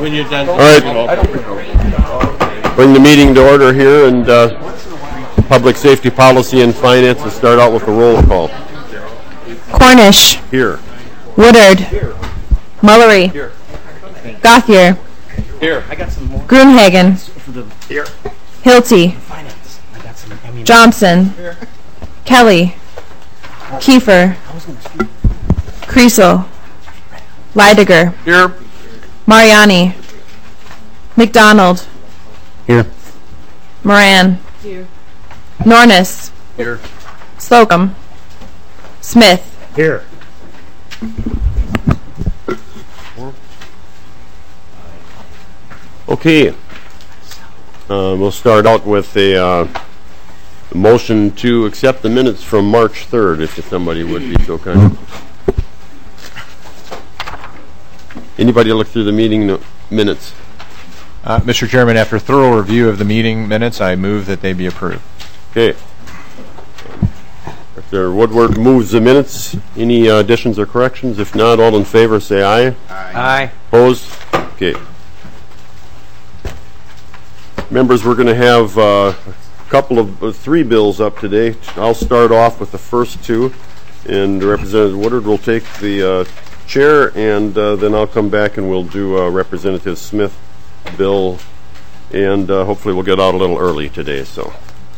When you're done. All right. Bring the meeting to order here, and public safety policy and finance. We'll start out with a roll call. Cornish. Here. Woodard. Here. Mullery. Here. Gothier. Here. I got some more. Groomhagen. Here. Hilty. Johnson. Here. Kelly. Kiefer. Kriesel. Leidiger. Here. Mariani. McDonald. Here. Moran. Here. Nornis. Here. Slocum. Smith. Here. Okay. We'll start out with a motion to accept the minutes from March 3rd, if somebody would be so kind. Anybody look through the meeting minutes? Mr. Chairman, after thorough review of the meeting minutes, I move that they be approved. Okay. Mr. Woodward moves the minutes. Any additions or corrections? If not, all in favor say aye. Aye. Opposed? Okay. Members, we're going to have a couple of three bills up today. I'll start off with the first two, and Representative Woodward will take the chair, and then I'll come back and we'll do Representative Smith bill, and hopefully we'll get out a little early today. So.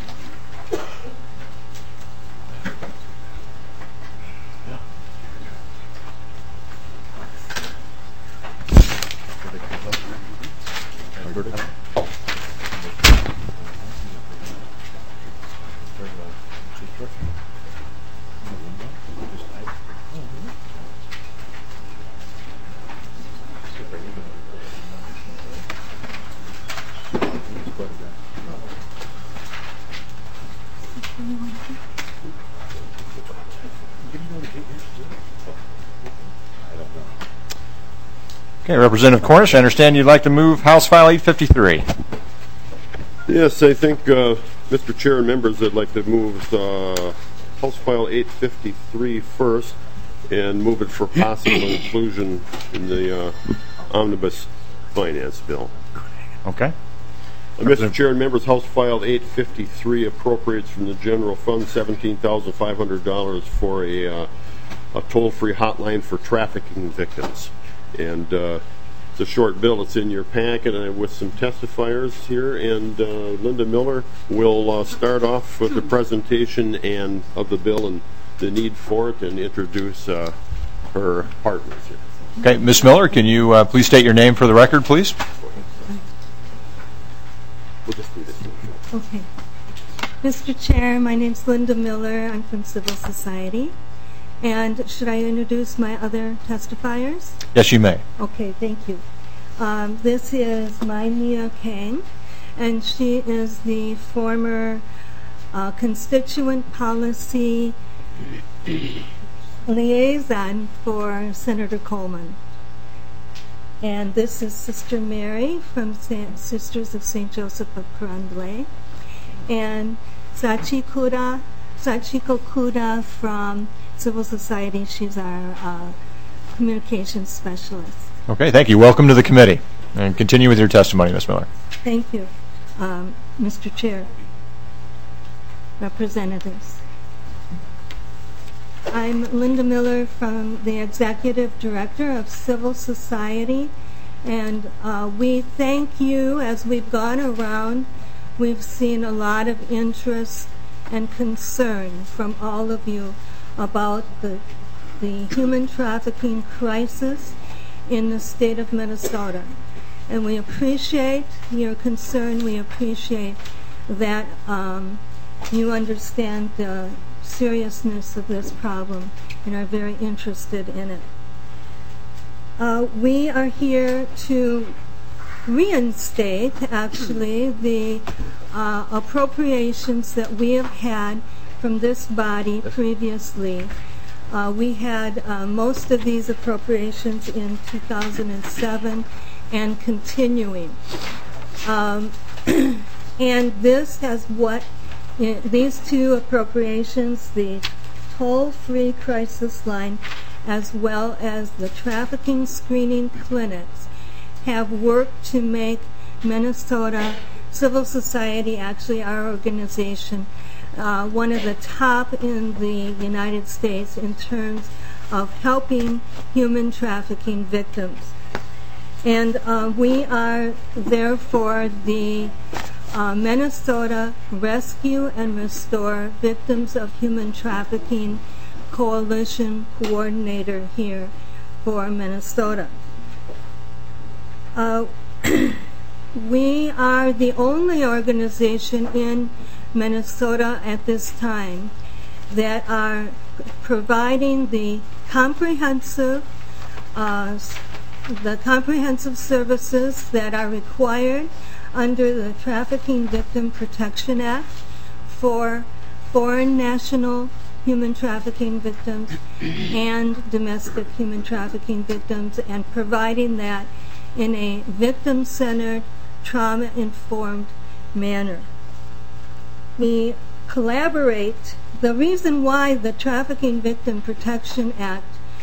Okay, Representative Cornish, I understand you'd like to move House File 853. Yes, I think, Mr. Chair and members, I'd like to move House File 853 first and move it for possible inclusion in the Omnibus Finance Bill. Okay. Mr. Chair and members, House File 853 appropriates from the general fund $17,500 for a toll-free hotline for trafficking victims. And it's a short bill. It's in your packet with some testifiers here. And Linda Miller will start off with the presentation and of the bill and the need for it, and introduce her partners here. Okay, Ms. Miller, can you please state your name for the record, please? We'll just do this. Okay. Mr. Chair, my name's Linda Miller. I'm from Civil Society. And should I introduce my other testifiers? Yes, you may. Okay, thank you. This is Mai Mia Kang, and she is the former constituent policy liaison for Senator Coleman. And this is Sister Mary from Sisters of St. Joseph of Carondelet, and Sachiko Kuda from Civil Society. She's our communications specialist. Okay, thank you. Welcome to the committee. And continue with your testimony, Ms. Miller. Thank you, Mr. Chair, representatives. I'm Linda Miller from the Executive Director of Civil Society, and we thank you. As we've gone around, we've seen a lot of interest and concern from all of you about the human trafficking crisis in the state of Minnesota. And we appreciate your concern. We appreciate that you understand the seriousness of this problem and are very interested in it. We are here to reinstate, actually, the appropriations that we have had from this body previously. We had most of these appropriations in 2007 and continuing. And this has these two appropriations, the toll-free crisis line as well as the trafficking screening clinics, have worked to make Minnesota Civil Society, actually our organization, one of the top in the United States in terms of helping human trafficking victims. And we are therefore the Minnesota Rescue and Restore Victims of Human Trafficking Coalition Coordinator here for Minnesota. We are the only organization in Minnesota at this time that are providing the comprehensive services that are required under the Trafficking Victim Protection Act for foreign national human trafficking victims and domestic human trafficking victims, and providing that in a victim-centered, trauma-informed manner. We collaborate. The reason why the Trafficking Victim Protection Act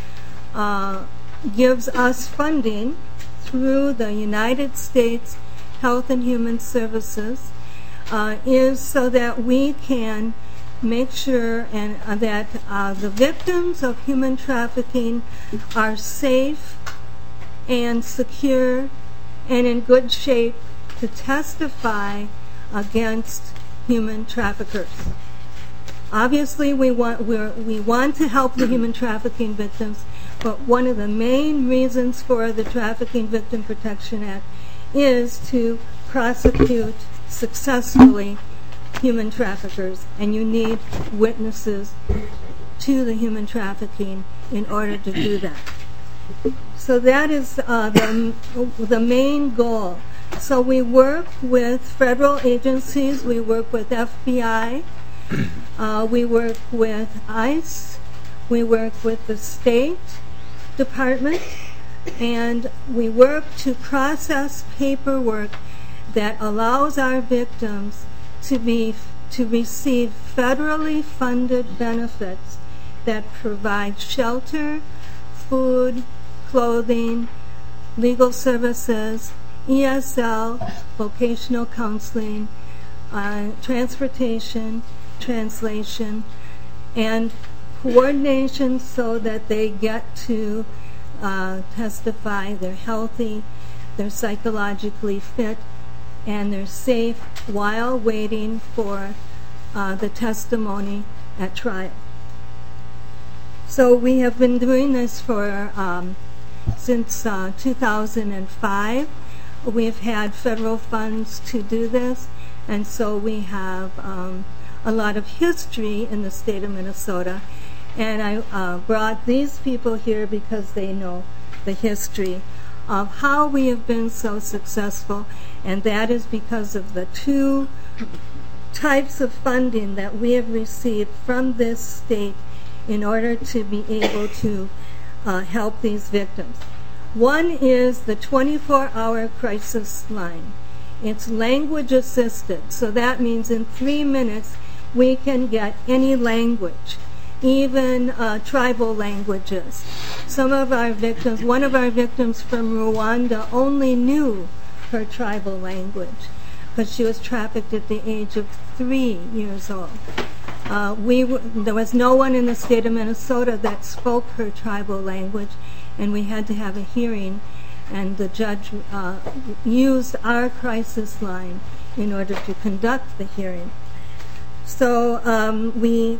gives us funding through the United States Health and Human Services is so that we can make sure that the victims of human trafficking are safe and secure and in good shape to testify against human traffickers. Obviously, we want to help the human trafficking victims, but one of the main reasons for the Trafficking Victim Protection Act is to prosecute successfully human traffickers, and you need witnesses to the human trafficking in order to do that. So that is the main goal. So we work with federal agencies, we work with FBI, we work with ICE, we work with the State Department, and we work to process paperwork that allows our victims to receive federally funded benefits that provide shelter, food, clothing, legal services, ESL, vocational counseling, transportation, translation, and coordination so that they get to testify, they're healthy, they're psychologically fit, and they're safe while waiting for the testimony at trial. So we have been doing this for since 2005. We've had federal funds to do this, and so we have a lot of history in the state of Minnesota. And I brought these people here because they know the history of how we have been so successful, and that is because of the two types of funding that we have received from this state in order to be able to help these victims. One is the 24-hour crisis line. It's language assisted, so that means in 3 minutes we can get any language, even tribal languages. Some of our victims, one of our victims from Rwanda only knew her tribal language because she was trafficked at the age of 3 years old. There was no one in the state of Minnesota that spoke her tribal language, and we had to have a hearing, and the judge used our crisis line in order to conduct the hearing. So we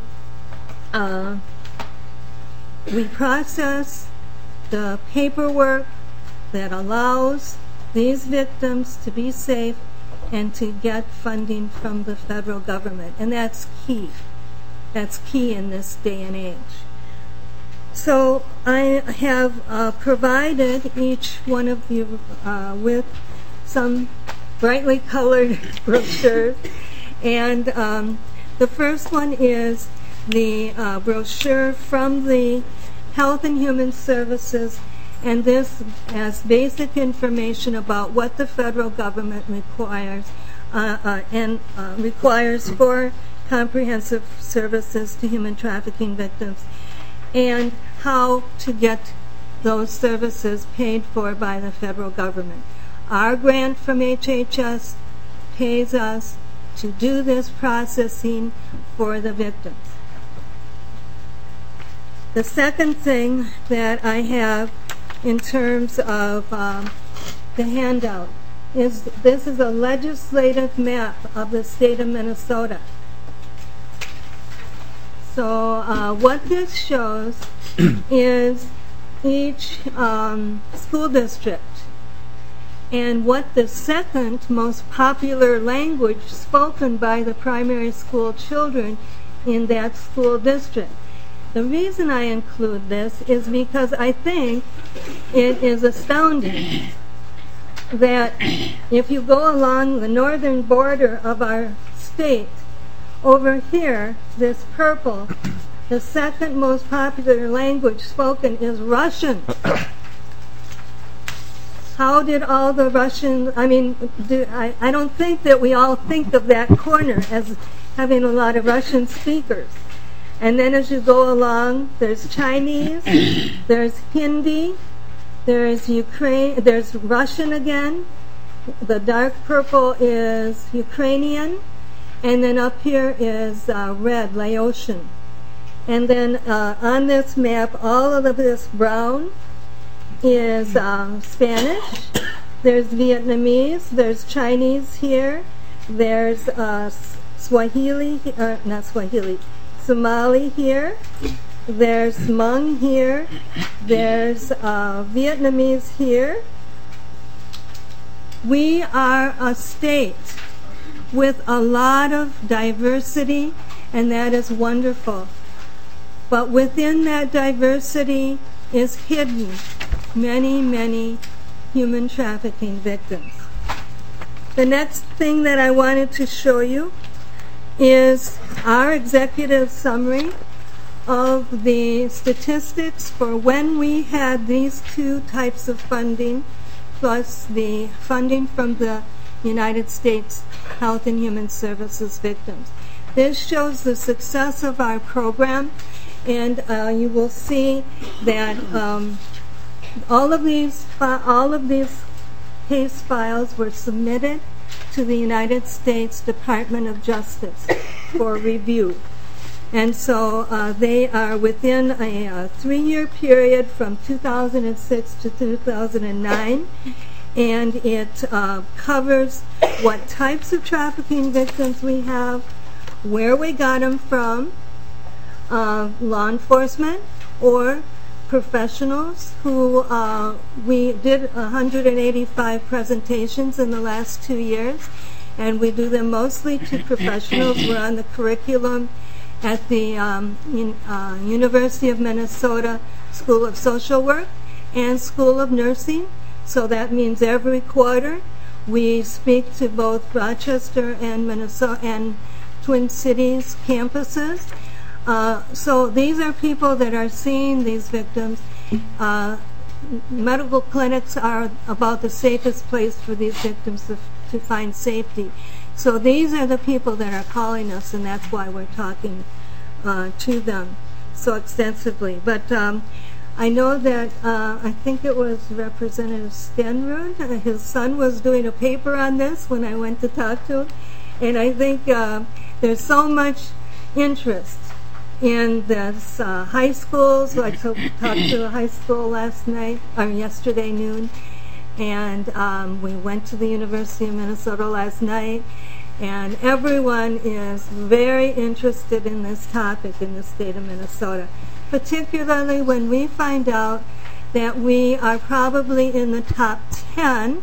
process the paperwork that allows these victims to be safe and to get funding from the federal government, and that's key. That's key in this day and age. So I have provided each one of you with some brightly colored brochures, and the first one is the brochure from the Health and Human Services, and this has basic information about what the federal government requires requires for comprehensive services to human trafficking victims, and how to get those services paid for by the federal government. Our grant from HHS pays us to do this processing for the victims. The second thing that I have in terms of the handout is this is a legislative map of the state of Minnesota. So what this shows is each school district and what the second most popular language spoken by the primary school children in that school district. The reason I include this is because I think it is astounding that if you go along the northern border of our state, over here, this purple, the second most popular language spoken is Russian. How did all the Russians, I don't think that we all think of that corner as having a lot of Russian speakers. And then as you go along, there's Chinese, there's Hindi, there's Ukraine, there's Russian again, the dark purple is Ukrainian, and then up here is red, Laotian. And then on this map, all of this brown is Spanish, there's Vietnamese, there's Chinese here, there's Somali here, there's Hmong here, there's Vietnamese here. We are a state with a lot of diversity, and that is wonderful. But within that diversity is hidden many, many human trafficking victims. The next thing that I wanted to show you is our executive summary of the statistics for when we had these two types of funding, plus the funding from the United States Health and Human Services victims. This shows the success of our program, and you will see that all of these case files were submitted to the United States Department of Justice for review. And so they are within a 3-year period from 2006 to 2009, and it covers what types of trafficking victims we have, where we got them from, law enforcement or professionals who we did 185 presentations in the last 2 years, and we do them mostly to professionals. We're on the curriculum at the University of Minnesota School of Social Work and School of Nursing. So that means every quarter we speak to both Rochester and Minnesota and Twin Cities campuses. So these are people that are seeing these victims. Medical clinics are about the safest place for these victims to find safety. So these are the people that are calling us, and that's why we're talking to them so extensively. But I know that I think it was Representative Stenrud, his son was doing a paper on this when I went to talk to him, and I think there's so much interest in this high schools. I talked to a high school yesterday noon, and we went to the University of Minnesota last night, and everyone is very interested in this topic in the state of Minnesota, particularly when we find out that we are probably in the top 10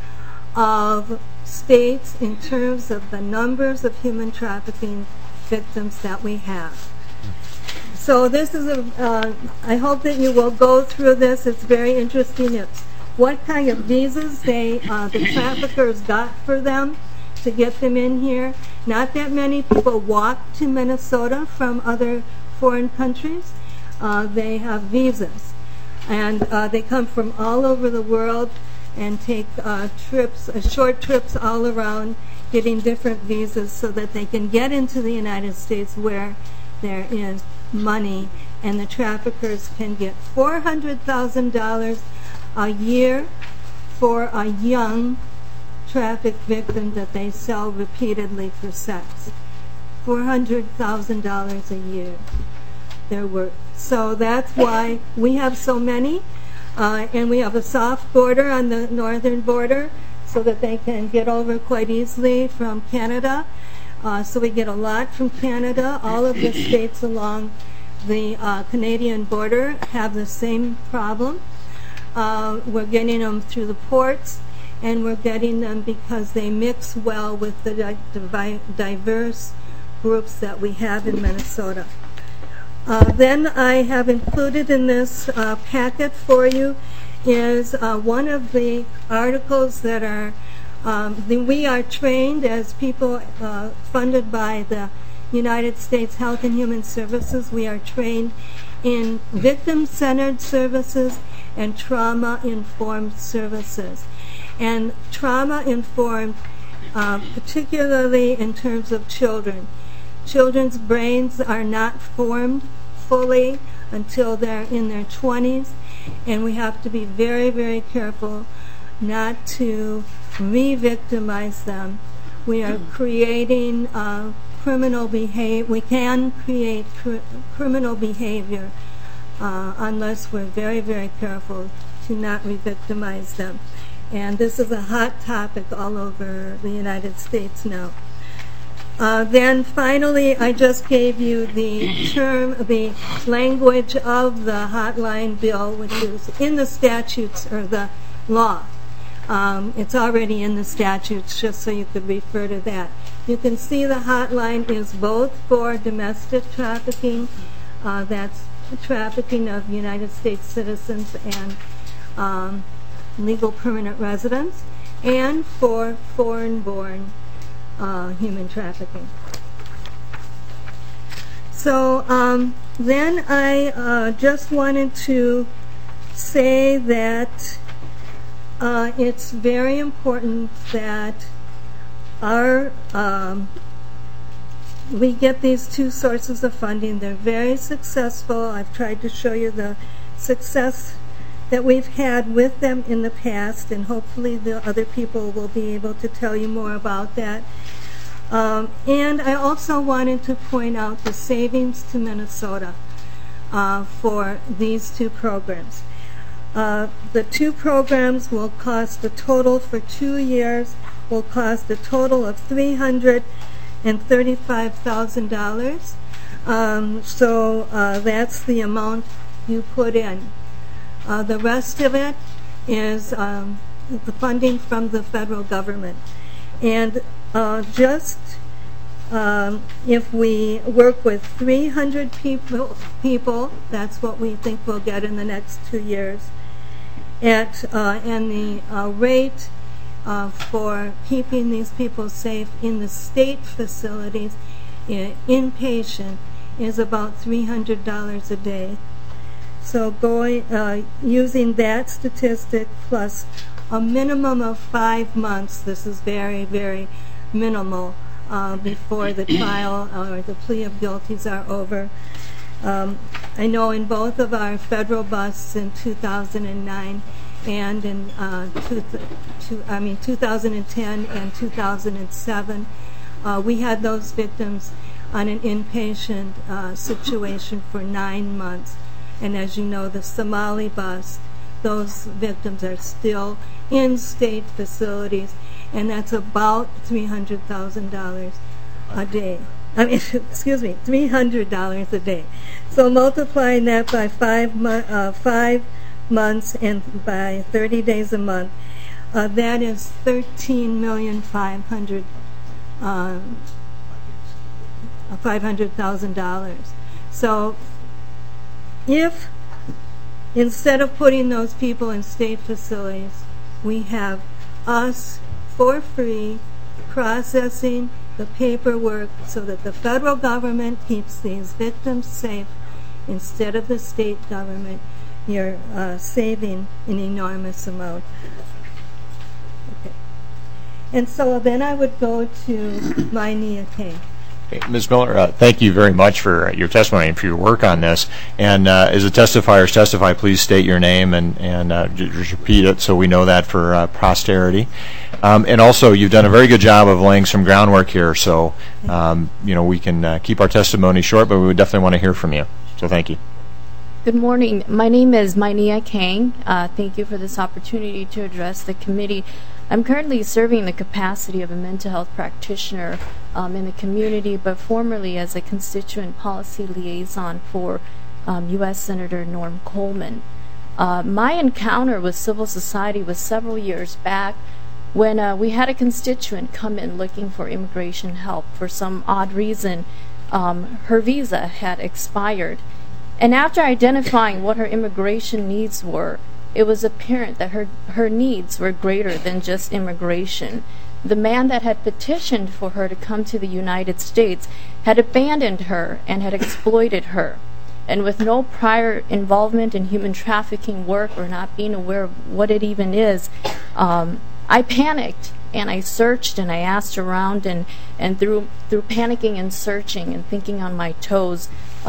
of states in terms of the numbers of human trafficking victims that we have. So this is I hope that you will go through this. It's very interesting. It's what kind of visas the traffickers got for them to get them in here. Not that many people walk to Minnesota from other foreign countries. They have visas, and they come from all over the world and take short trips all around, getting different visas so that they can get into the United States where there is money, and the traffickers can get $400,000 a year for a young traffic victim that they sell repeatedly for sex. $400,000 a year they're worth. So that's why we have so many, and we have a soft border on the northern border so that they can get over quite easily from Canada. So we get a lot from Canada. All of the states along the Canadian border have the same problem. We're getting them through the ports, and we're getting them because they mix well with the diverse groups that we have in Minnesota. Then I have included in this packet for you is one of the articles that are, we are trained as people funded by the United States Health and Human Services. We are trained in victim-centered services and trauma-informed services. And trauma-informed, particularly in terms of children. Children's brains are not formed fully until they're in their 20s, and we have to be very, very careful not to re-victimize them. We are creating criminal behavior. We can create criminal behavior unless we're very, very careful to not re-victimize them. And this is a hot topic all over the United States now. Then finally, I just gave you the language of the hotline bill, which is in the statutes or the law. It's already in the statutes, just so you could refer to that. You can see the hotline is both for domestic trafficking, that's trafficking of United States citizens and legal permanent residents, and for foreign-born human trafficking. So then I just wanted to say that it's very important that we get these two sources of funding. They're very successful. I've tried to show you the success that we've had with them in the past, and hopefully the other people will be able to tell you more about that. And I also wanted to point out the savings to Minnesota for these two programs. The two programs will cost a total for 2 years, will cost a total of $335,000. So that's the amount you put in. The rest of it is the funding from the federal government. And if we work with 300 people, that's what we think we'll get in the next 2 years. And the rate for keeping these people safe in the state facilities, inpatient, is about $300 a day. So using that statistic plus a minimum of 5 months, this is very, very minimal, before the trial or the plea of guilties are over. I know in both of our federal busts in 2009 and in 2010 and 2007, we had those victims on an inpatient situation for 9 months. And as you know, the Somali bust, those victims are still in state facilities, and that's about $300,000 a day. $300 a day. So multiplying that by 5 months and by 30 days a month, that is $500,000. So if instead of putting those people in state facilities, we have us for free processing the paperwork so that the federal government keeps these victims safe instead of the state government, you're saving an enormous amount. Okay. And so then I would go to my NEAK. Ms. Miller, thank you very much for your testimony and for your work on this. And as the testifiers testify, please state your name and just repeat it so we know that for posterity. And also, you've done a very good job of laying some groundwork here, so we can keep our testimony short, but we would definitely want to hear from you. So thank you. Good morning. My name is Mainia Kang. Thank you for this opportunity to address the committee. I'm currently serving the capacity of a mental health practitioner in the community, but formerly as a constituent policy liaison for U.S. Senator Norm Coleman. My encounter with civil society was several years back when we had a constituent come in looking for immigration help. For some odd reason, her visa had expired. And after identifying what her immigration needs were, it was apparent that her needs were greater than just immigration. The man that had petitioned for her to come to the United States had abandoned her and had exploited her. And with no prior involvement in human trafficking work or not being aware of what it even is, I panicked and I searched and I asked around, and through panicking and searching and thinking on my toes,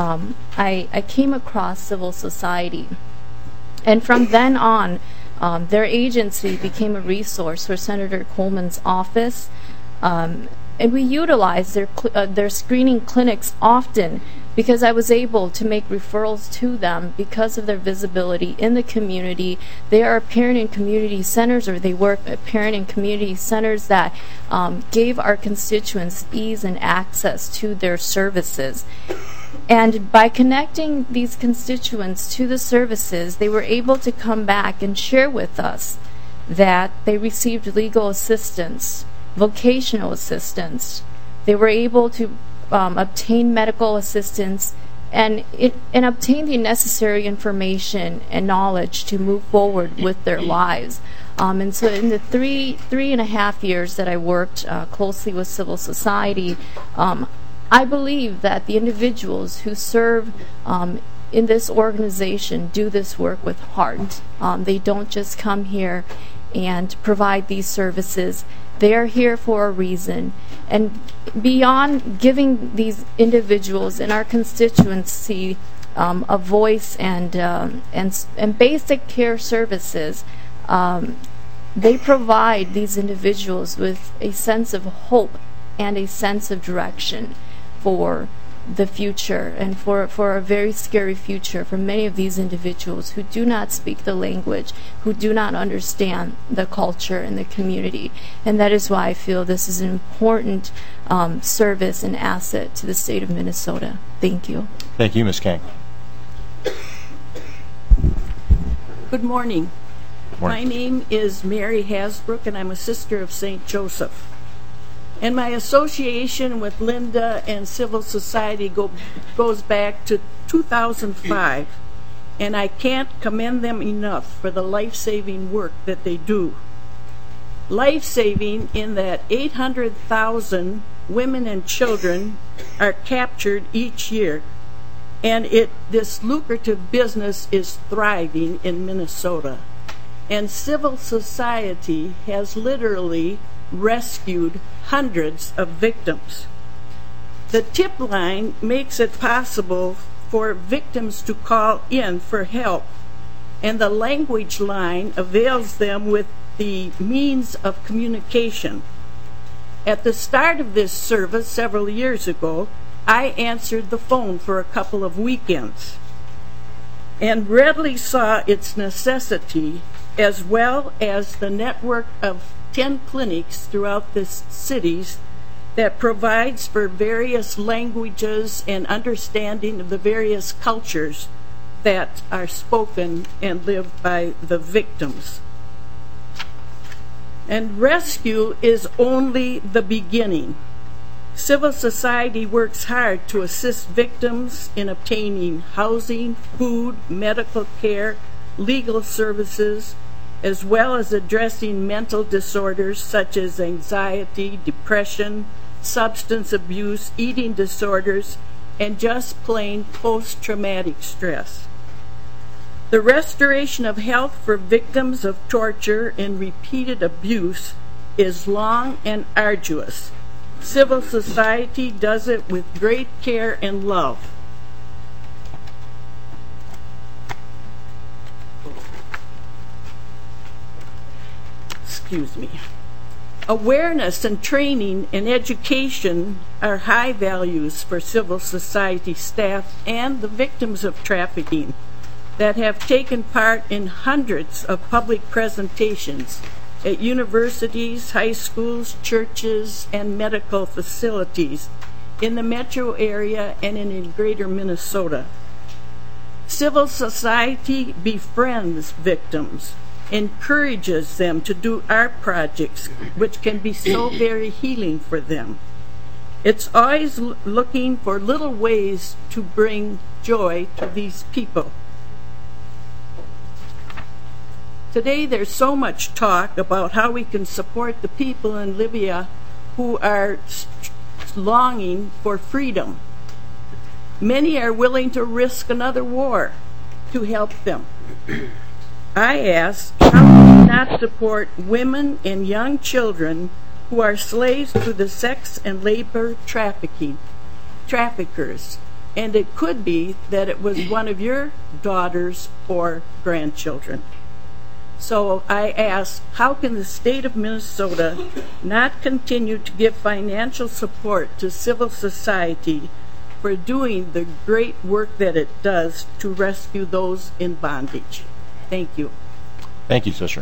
I came across civil society. And from then on, their agency became a resource for Senator Coleman's office, and we utilized their screening clinics often because I was able to make referrals to them because of their visibility in the community. They are apparent in community centers, or they work apparent in community centers that gave our constituents ease and access to their services. And by connecting these constituents to the services, they were able to come back and share with us that they received legal assistance, vocational assistance. They were able to obtain medical assistance and obtain the necessary information and knowledge to move forward with their lives. And so in the three and a half years that I worked closely with civil society, I believe that the individuals who serve in this organization do this work with heart. They don't just come here and provide these services. They are here for a reason. And beyond giving these individuals in our constituency a voice and basic care services, they provide these individuals with a sense of hope and a sense of direction for the future, and for a very scary future for many of these individuals who do not speak the language, who do not understand the culture and the community. And that is why I feel this is an important service and asset to the state of Minnesota. Thank you. Thank you, Ms. Kang. Good morning. Morning. My name is Mary Hasbrook, and I'm a sister of St. Joseph. And my association with Linda and civil society goes back to 2005, and I can't commend them enough for the life-saving work that they do. Life-saving in that 800,000 women and children are captured each year, and this lucrative business is thriving in Minnesota. And civil society has literally rescued hundreds of victims. The tip line makes it possible for victims to call in for help, and the language line avails them with the means of communication. At the start of this service several years ago, I answered the phone for a couple of weekends and readily saw its necessity, as well as the network of 10 clinics throughout the cities that provides for various languages and understanding of the various cultures that are spoken and lived by the victims. And rescue is only the beginning. Civil society works hard to assist victims in obtaining housing, food, medical care, legal services, as well as addressing mental disorders such as anxiety, depression, substance abuse, eating disorders, and just plain post-traumatic stress. The restoration of health for victims of torture and repeated abuse is long and arduous, Civil society does it with great care and love. Excuse me. Awareness and training and education are high values for civil society staff and the victims of trafficking that have taken part in hundreds of public presentations at universities, high schools, churches, and medical facilities in the metro area and in greater Minnesota. Civil society befriends victims, encourages them to do art projects, which can be so very healing for them. It's always looking for little ways to bring joy to these people. Today there's so much talk about how we can support the people in Libya who are longing for freedom. Many are willing to risk another war to help them. I ask, how can we not support women and young children who are slaves to the sex and labor traffickers? And it could be that it was one of your daughters or grandchildren. So I ask, how can the state of Minnesota not continue to give financial support to civil society for doing the great work that it does to rescue those in bondage? Thank you. Thank you, sister.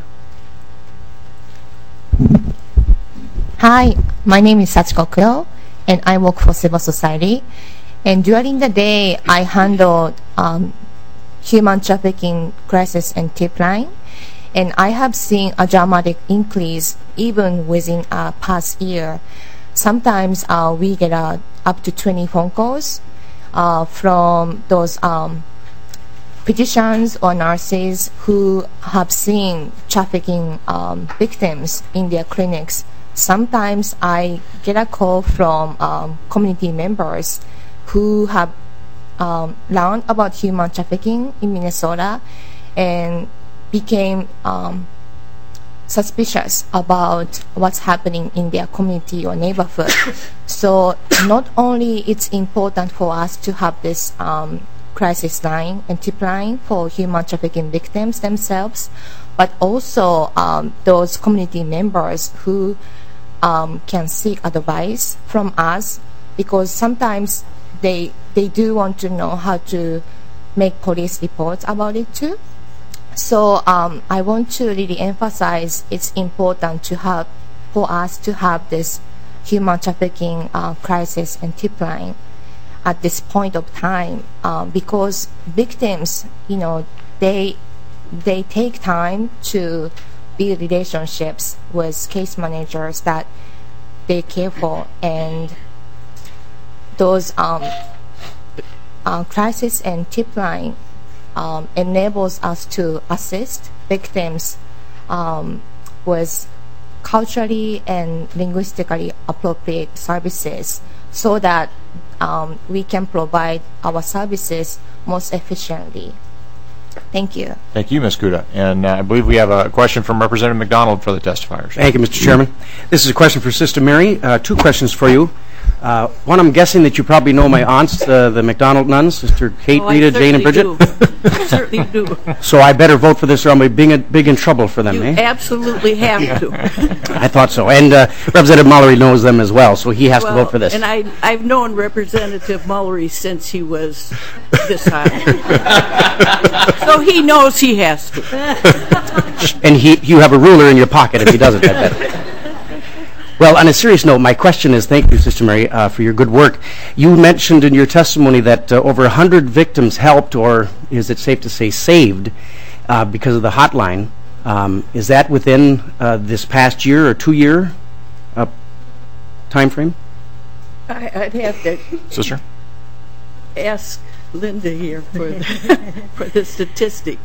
Hi, my name is Sachiko Kuyo, and I work for civil society. And during the day, I handle human trafficking crisis and tip line. And I have seen a dramatic increase even within a past year. Sometimes we get up to 20 phone calls from those physicians or nurses who have seen trafficking victims in their clinics. Sometimes I get a call from community members who have learned about human trafficking in Minnesota and became suspicious about what's happening in their community or neighborhood. So not only it's important for us to have this crisis line and tip line for human trafficking victims themselves, but also those community members who can seek advice from us, because sometimes they do want to know how to make police reports about it too. So I want to really emphasize it's important for us to have this human trafficking crisis and tip line at this point of time, because victims, they take time to build relationships with case managers that they care for, and those crisis and tip line enables us to assist victims with culturally and linguistically appropriate services so that we can provide our services most efficiently. Thank you. Thank you, Ms. Kuda. And I believe we have a question from Representative McDonald for the testifiers. Thank you, Mr. Chairman. This is a question for Sister Mary. Two questions for you. One, I'm guessing that you probably know my aunts, the McDonald nuns, Sister Kate, Rita, Jane, and Bridget. I certainly do. So I better vote for this or I'll be big in trouble for them, You absolutely have to. I thought so. And Representative Mullery knows them as well, so he has to vote for this. And I've known Representative Mullery since he was this high. So he knows he has to. And you have a ruler in your pocket if he doesn't, I bet. Well, on a serious note, my question is, thank you, Sister Mary, for your good work. You mentioned in your testimony that over 100 victims helped, or is it safe to say saved, because of the hotline. Is that within this past year or 2-year time frame? I'd have to Sister? ask Linda here for the statistic.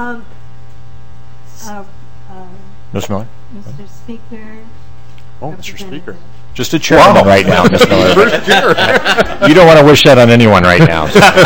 Ms. Miller? Mr. Speaker. Oh, Mr. Speaker. Just a chairman right now, Ms. Miller. You don't want to wish that on anyone right now.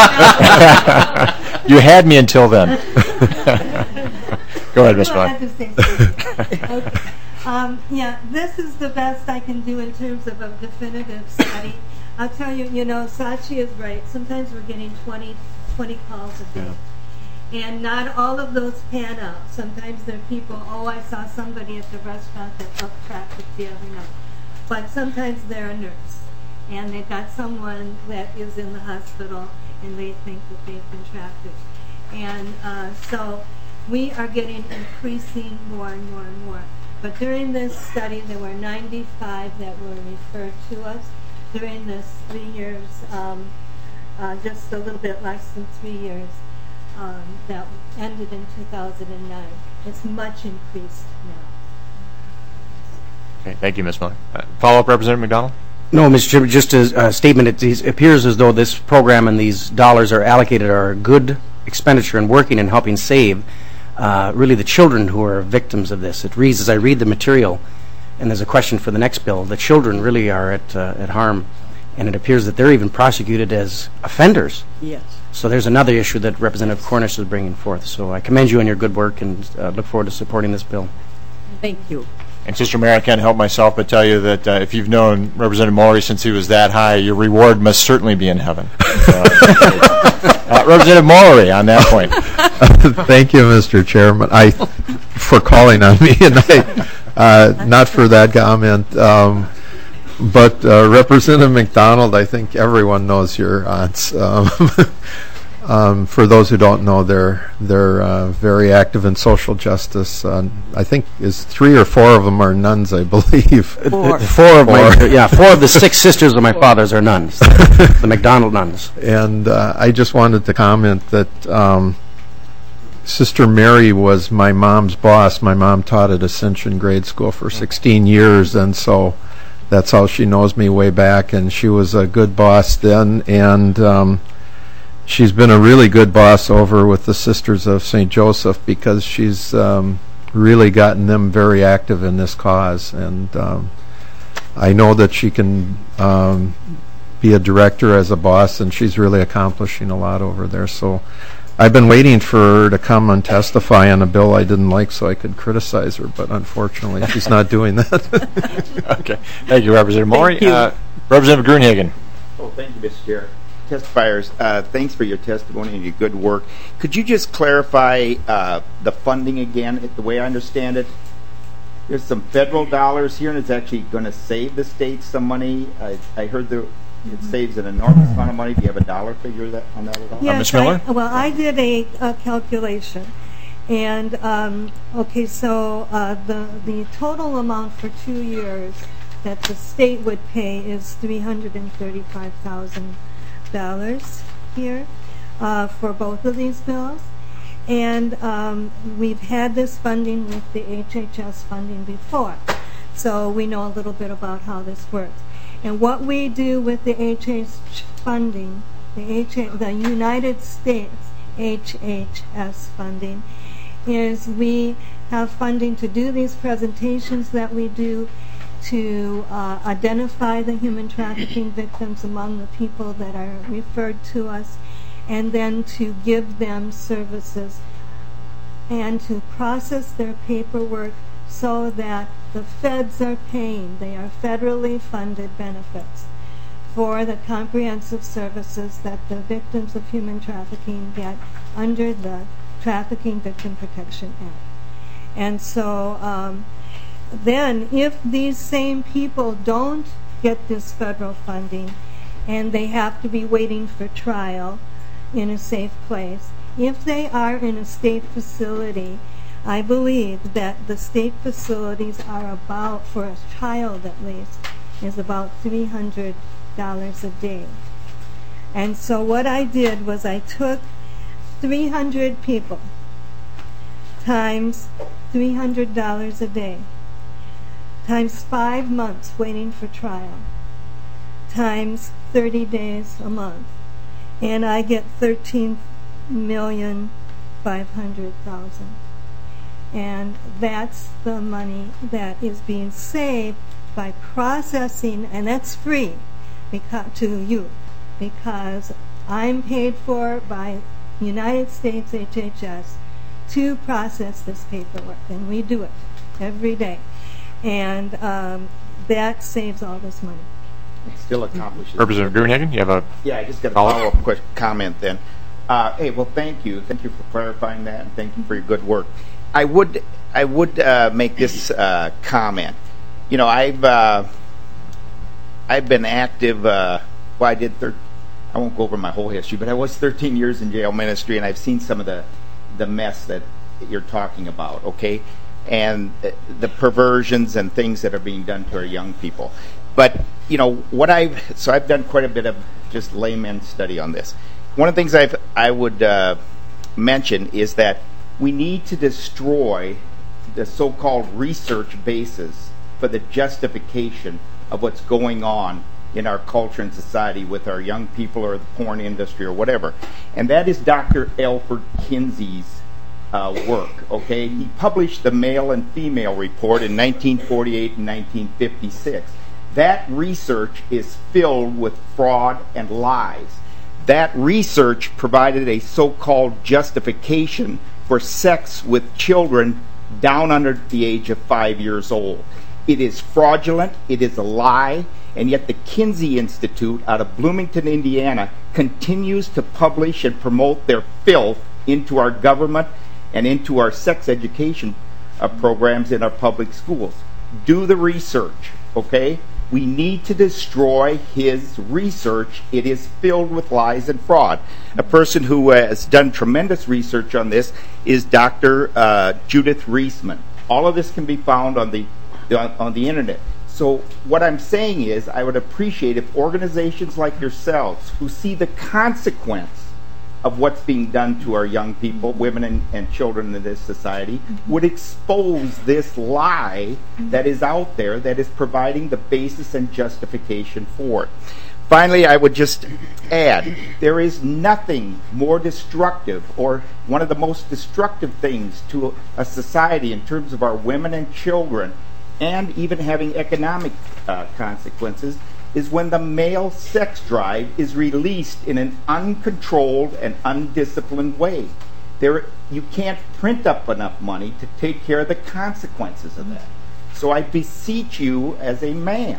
You had me until then. Go ahead, Ms. Miller. Okay. Yeah, this is the best I can do in terms of a definitive study. I'll tell you, Sachi is right. Sometimes we're getting 20 calls a day. And not all of those pan out. Sometimes there are people, I saw somebody at the restaurant that booked traffic the other night. But sometimes they're a nurse. And they've got someone that is in the hospital and they think that they've been trafficked. And so we are getting increasing more and more and more. But during this study, there were 95 that were referred to us. During this 3 years, just a little bit less than 3 years, that ended in 2009. It's much increased now. Okay, thank you, Ms. Miller. Follow-up, Representative McDonald? No, Mr. Chairman, just a statement. It appears as though this program and these dollars are allocated are a good expenditure in working and helping save really the children who are victims of this. It reads, as I read the material, and there's a question for the next bill, the children really are at harm, and it appears that they're even prosecuted as offenders. Yes. So there's another issue that Representative Cornish is bringing forth. So I commend you on your good work and look forward to supporting this bill. Thank you. And Sister Mary, I can't help myself but tell you that if you've known Representative Maury since he was that high, your reward must certainly be in heaven. Representative Maury, on that point. Thank you, Mr. Chairman, for calling on me, and not for that comment. But Representative McDonald, I think everyone knows your aunts. For those who don't know, they're very active in social justice. I think is 3 or 4 of them are nuns, I believe. Four of the 6 sisters of my father's are nuns, the McDonald nuns. And I just wanted to comment that Sister Mary was my mom's boss. My mom taught at Ascension Grade School for 16 years, and so that's how she knows me way back. And she was a good boss then, and she's been a really good boss over with the Sisters of St. Joseph because she's really gotten them very active in this cause. And I know that she can be a director as a boss, and she's really accomplishing a lot over there. So I've been waiting for her to come and testify on a bill I didn't like so I could criticize her, but unfortunately she's not doing that. Okay. Thank you, Representative Maury. Representative Gruenhagen. Oh, thank you, Mr. Chair. Testifiers, thanks for your testimony and your good work. Could you just clarify the funding again, the way I understand it? There's some federal dollars here, and it's actually going to save the state some money. I heard it saves an enormous amount of money. Do you have a dollar figure on that at all? Yes, Ms. Miller? I did a calculation. And, so the total amount for 2 years that the state would pay is $335,000 here for both of these bills. And we've had this funding with the HHS funding before. So we know a little bit about how this works. And what we do with the HHS funding, the United States HHS funding, is we have funding to do these presentations that we do to identify the human trafficking victims among the people that are referred to us, and then to give them services and to process their paperwork so that the feds are paying. They are federally funded benefits for the comprehensive services that the victims of human trafficking get under the Trafficking Victim Protection Act. And so then if these same people don't get this federal funding and they have to be waiting for trial in a safe place, if they are in a state facility, I believe that the state facilities are about, for a child at least, is about $300 a day. And so what I did was I took 300 people times $300 a day times 5 months waiting for trial times 30 days a month, and I get $13,500,000. And that's the money that is being saved by processing, and that's free to you, because I'm paid for by United States HHS to process this paperwork, and we do it every day. and that saves all this money. It still accomplishes. Representative Gruenhagen, you have a Yeah, I just got a follow-up? follow-up quick comment then. Hey, well, thank you. Thank you for clarifying that, and thank you for your good work. I would make this comment. You know, I've been active. I won't go over my whole history, but I was 13 years in jail ministry, and I've seen some of the mess that you're talking about. Okay, and the perversions and things that are being done to our young people. But you know I've done quite a bit of just layman study on this. One of the things I would mention is that we need to destroy the so-called research basis for the justification of what's going on in our culture and society with our young people or the porn industry or whatever. And that is Dr. Alfred Kinsey's work. Okay, he published the Male and Female Report in 1948 and 1956. That research is filled with fraud and lies. That research provided a so-called justification for sex with children down under the age of 5 years old. It is fraudulent, it is a lie, and yet the Kinsey Institute out of Bloomington, Indiana, continues to publish and promote their filth into our government and into our sex education programs in our public schools. Do the research, okay? We need to destroy his research. It is filled with lies and fraud. A person who has done tremendous research on this is Dr. Judith Reisman. All of this can be found on the internet. So what I'm saying is I would appreciate if organizations like yourselves who see the consequence of what's being done to our young people, women and children in this society, would expose this lie that is out there that is providing the basis and justification for it. Finally, I would just add, there is nothing more destructive or one of the most destructive things to a society in terms of our women and children and even having economic consequences is when the male sex drive is released in an uncontrolled and undisciplined way. You can't print up enough money to take care of the consequences of that. So I beseech you as a man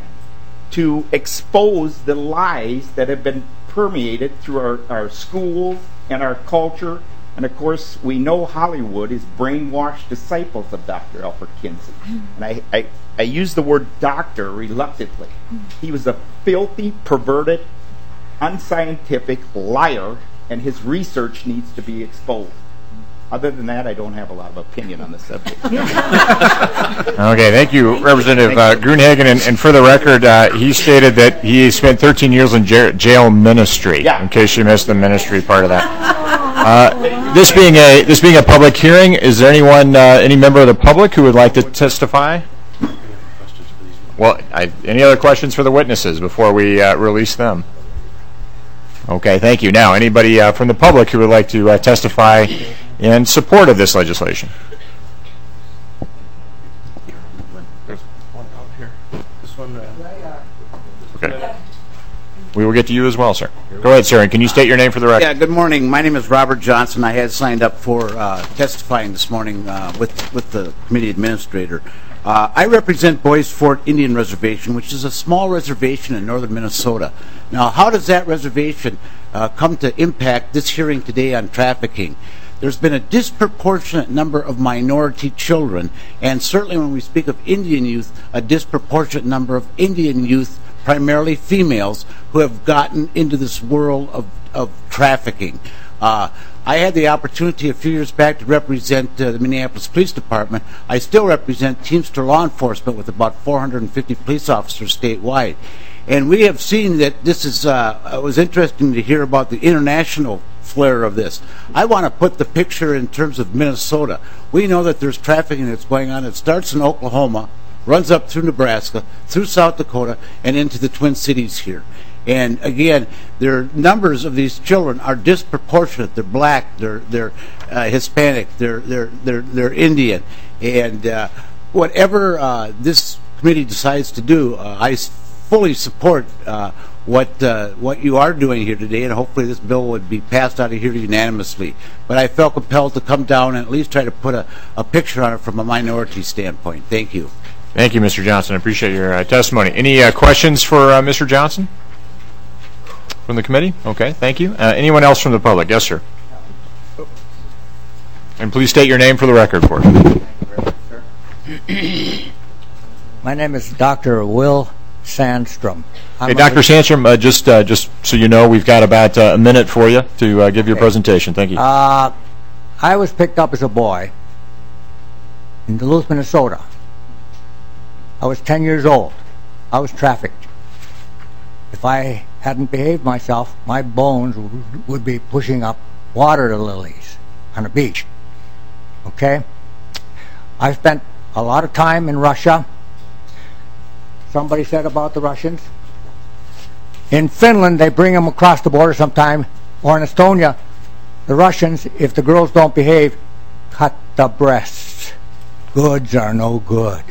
to expose the lies that have been permeated through our schools and our culture. And of course, we know Hollywood is brainwashed disciples of Dr. Alfred Kinsey. And I use the word doctor reluctantly. He was a filthy, perverted, unscientific liar, and his research needs to be exposed. Other than that, I don't have a lot of opinion on the subject. Okay, thank you, Representative Gruenhagen. And for the record, he stated that he spent 13 years in jail ministry. Yeah. In case you missed the ministry part of that. This being a public hearing, is there anyone, any member of the public who would like to testify? Well, any other questions for the witnesses before we release them? Okay, thank you. Now, anybody from the public who would like to testify in support of this legislation? There's one out here. This one. Okay. We will get to you as well, sir. Go ahead, sir, and can you state your name for the record? Yeah, good morning. My name is Robert Johnson. I had signed up for testifying this morning with the committee administrator. I represent Boys Fort Indian Reservation, which is a small reservation in northern Minnesota. Now, how does that reservation come to impact this hearing today on trafficking? There's been a disproportionate number of minority children, and certainly when we speak of Indian youth, a disproportionate number of Indian youth, primarily females, who have gotten into this world of trafficking. I had the opportunity a few years back to represent the Minneapolis Police Department. I still represent Teamster Law Enforcement with about 450 police officers statewide. And we have seen that this is, it was interesting to hear about the international flair of this. I want to put the picture in terms of Minnesota. We know that there's trafficking that's going on. It starts in Oklahoma, runs up through Nebraska, through South Dakota, and into the Twin Cities here. And again, their numbers of these children are disproportionate. They're black, they're Hispanic, they're Indian, and whatever this committee decides to do, I fully support what you are doing here today, and hopefully this bill would be passed out of here unanimously. But I felt compelled to come down and at least try to put a picture on it from a minority standpoint. Thank you. Thank you, Mr. Johnson. I appreciate your testimony. Any questions for Mr. Johnson from the committee? Okay, thank you. Anyone else from the public? Yes, sir. And please state your name for the record, for us. My name is Dr. Will Sandstrom. Hey, Dr. Sandstrom, just so you know, we've got about a minute for you to give your presentation. Thank you. I was picked up as a boy in Duluth, Minnesota. I was 10 years old. I was trafficked. If I hadn't behaved myself, my bones would be pushing up water lilies on a beach. Okay? I spent a lot of time in Russia. Somebody said about the Russians. In Finland, they bring them across the border sometime, or in Estonia, the Russians, if the girls don't behave, cut the breasts. Goods are no good.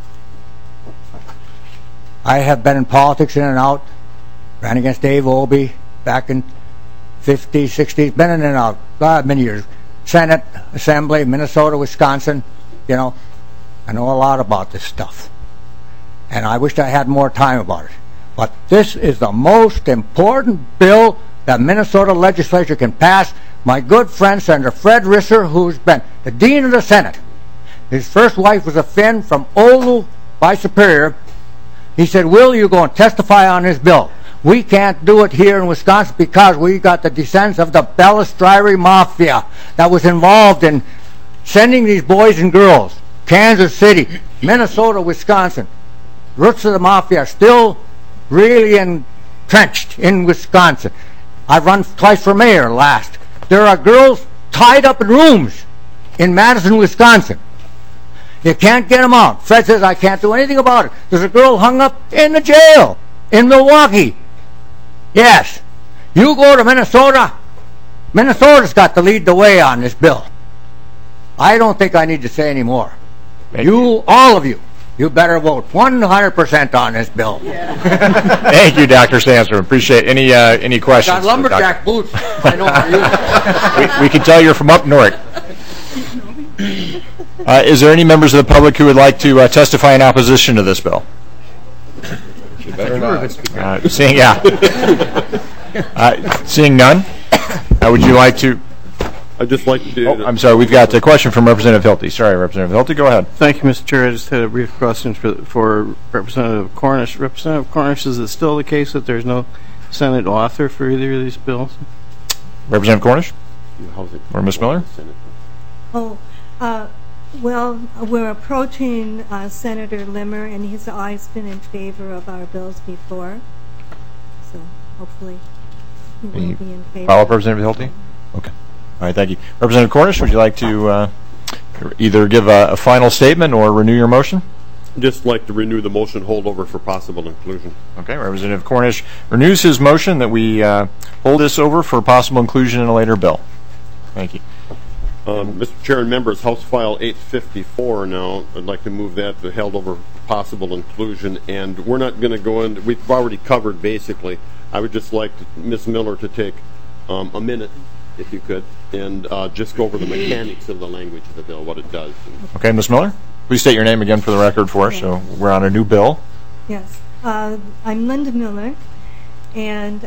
I have been in politics in and out. Ran against Dave Obey back in 50s, 60s. Been in and out many years. Senate, Assembly, Minnesota, Wisconsin. You know, I know a lot about this stuff. And I wish I had more time about it. But this is the most important bill that Minnesota legislature can pass. My good friend, Senator Fred Risser, who's been the Dean of the Senate. His first wife was a Finn from Oulu by Superior. He said, Will, you go and testify on this bill. We can't do it here in Wisconsin because we got the descendants of the Bellistrari Mafia that was involved in sending these boys and girls. Kansas City, Minnesota, Wisconsin. Roots of the Mafia are still really entrenched in Wisconsin. I've run twice for mayor last. There are girls tied up in rooms in Madison, Wisconsin. You can't get them out. Fred says, I can't do anything about it. There's a girl hung up in the jail in Milwaukee. Yes. You go to Minnesota. Minnesota's got to lead the way on this bill. I don't think I need to say any more. You, all of you, you better vote 100% on this bill. Thank you, Dr. Sandstrom. Appreciate any questions. Got lumberjack boots. I know how to use them. We can tell you're from up north. Is there any members of the public who would like to testify in opposition to this bill? You better not. Seeing none, would you like to? I'd just like to... Oh, I'm sorry, we've got a question from Representative Hilty. Sorry, Representative Hilty, go ahead. Thank you, Mr. Chair. I just had a brief question for Representative Cornish. Representative Cornish, is it still the case that there's no Senate author for either of these bills? Representative Cornish? Or Ms. Miller? Oh, well, we're approaching Senator Limmer, and he's always been in favor of our bills before. So hopefully he will be in favor. Follow up, Representative Hilty? Okay. All right, thank you. Representative Cornish, would you like to either give a final statement or renew your motion? Just like to renew the motion holdover for possible inclusion. Okay, Representative Cornish renews his motion that we hold this over for possible inclusion in a later bill. Thank you. Mr. Chair and members, House File 854 now, I'd like to move that to held over possible inclusion, and we're not going to go in, we've already covered basically. I would just like Ms. Miller to take a minute, if you could, and just go over the mechanics of the language of the bill, what it does. Okay, Ms. Miller, please state your name again for the record for us. So we're on a new bill. Yes, I'm Linda Miller, and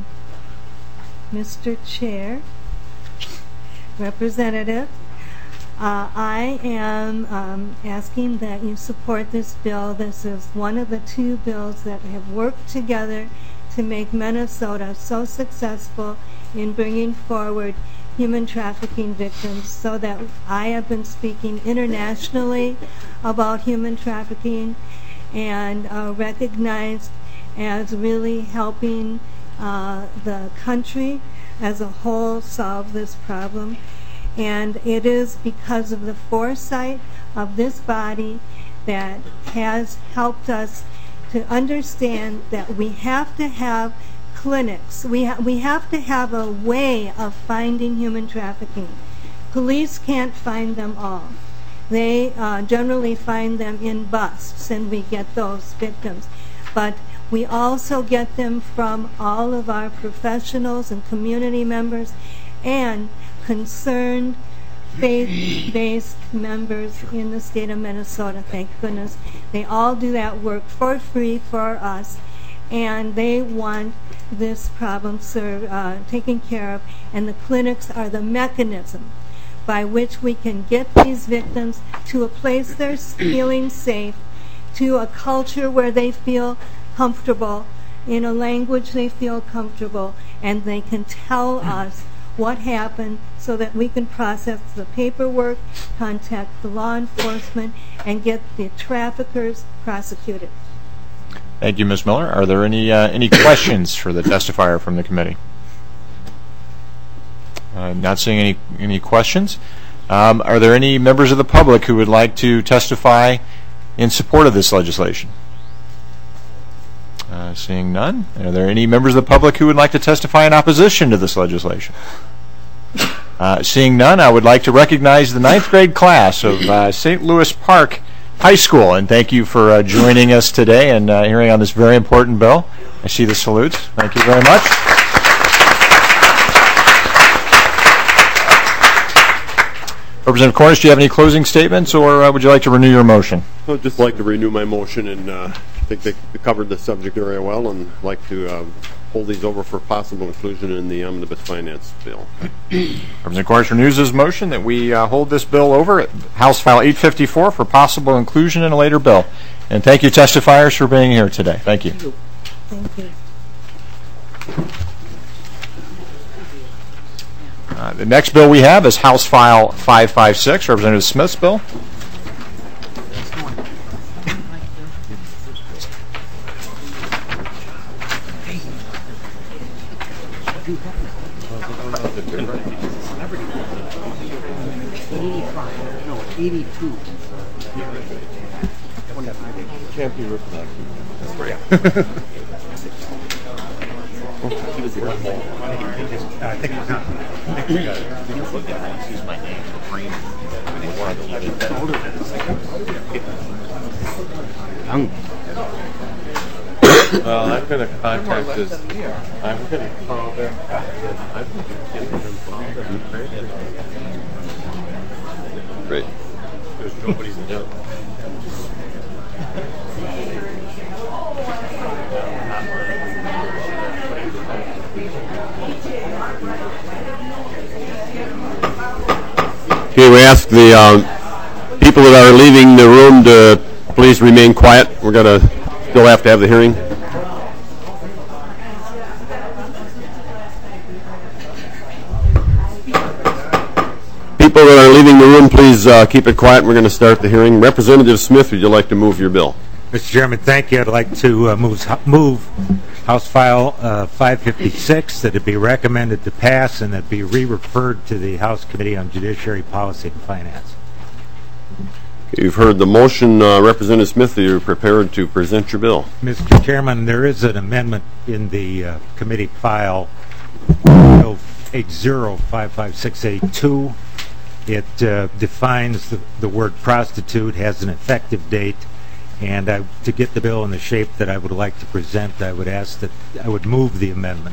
Mr. Chair, Representative, I am asking that you support this bill. This is one of the two bills that have worked together to make Minnesota so successful in bringing forward human trafficking victims, so that I have been speaking internationally about human trafficking and recognized as really helping the country as a whole solve this problem. And it is because of the foresight of this body that has helped us to understand that we have to have clinics. We have to have a way of finding human trafficking. Police can't find them all. They generally find them in busts, and we get those victims. But we also get them from all of our professionals and community members and concerned faith-based members in the state of Minnesota, thank goodness. They all do that work for free for us, and they want this problem taken care of, and the clinics are the mechanism by which we can get these victims to a place they're feeling safe, to a culture where they feel comfortable, in a language they feel comfortable, and they can tell us what happened so that we can process the paperwork, contact the law enforcement, and get the traffickers prosecuted. Thank you, Ms. Miller. Are there any questions for the testifier from the committee? Not seeing any questions. Are there any members of the public who would like to testify in support of this legislation? Seeing none. Are there any members of the public who would like to testify in opposition to this legislation? Seeing none, I would like to recognize the 9th grade class of St. Louis Park High School, and thank you for joining us today and hearing on this very important bill. I see the salutes. Thank you very much. Representative Cornish, do you have any closing statements, or would you like to renew your motion? I would just like to renew my motion, and I think they covered the subject very well, and like to hold these over for possible inclusion in the omnibus finance bill. Representative Cornish renews his motion that we hold this bill over at House File 854 for possible inclusion in a later bill. And thank you, testifiers, for being here today. Thank you. Thank you. The next bill we have is House File 556, Representative Smith's bill. Can't be reflected. That's right. I think it's not. Use my name for framing. Well, I'm going to contact this. I'm going to call them. I think you can involved in great. There's nobody's in there. Okay, we ask the people that are leaving the room to please remain quiet. We're going to still have to have the hearing. People that are leaving the room, please keep it quiet. We're going to start the hearing. Representative Smith, would you like to move your bill? Mr. Chairman, thank you. I'd like to move House File 556, that it be recommended to pass and that it be re-referred to the House Committee on Judiciary, Policy, and Finance. You've heard the motion. Representative Smith, are you prepared to present your bill? Mr. Chairman, there is an amendment in the committee file 55682. It defines the word prostitute, has an effective date, and to get the bill in the shape that I would like to present, I would ask that I would move the amendment.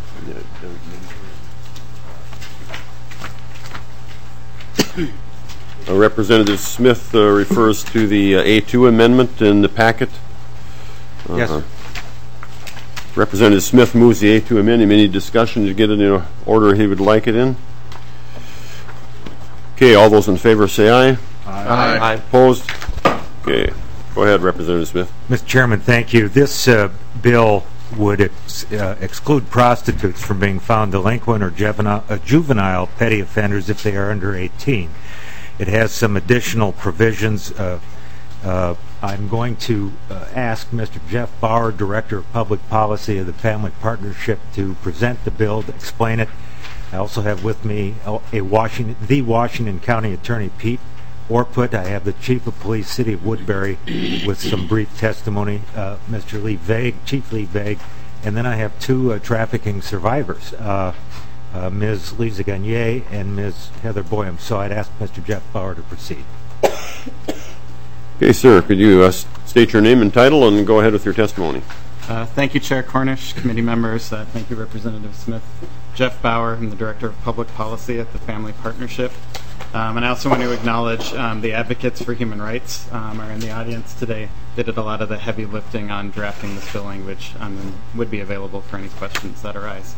Representative Smith refers to the A2 amendment in the packet. Yes, sir. Representative Smith moves the A2 amendment. Any discussion to get it in the order he would like it in? Okay, all those in favor say aye. Aye. Aye. Opposed? Okay. Go ahead, Representative Smith. Mr. Chairman, thank you. This bill would exclude prostitutes from being found delinquent or juvenile petty offenders if they are under 18. It has some additional provisions. I'm going to ask Mr. Jeff Bauer, Director of Public Policy of the Family Partnership, to present the bill, to explain it. I also have with me the Washington County Attorney, Pete Orput. I have the Chief of Police, City of Woodbury, with some brief testimony, Mr. Lee Vague, Chief Lee Vague, and then I have two trafficking survivors, Ms. Lisa Gagne and Ms. Heather Boyum. So I'd ask Mr. Jeff Bauer to proceed. Okay, sir, could you state your name and title and go ahead with your testimony? Thank you, Chair Cornish, committee members. Thank you, Representative Smith. Jeff Bauer, I'm the Director of Public Policy at the Family Partnership. And I also want to acknowledge the advocates for human rights are in the audience today. They did a lot of the heavy lifting on drafting this bill language and would be available for any questions that arise.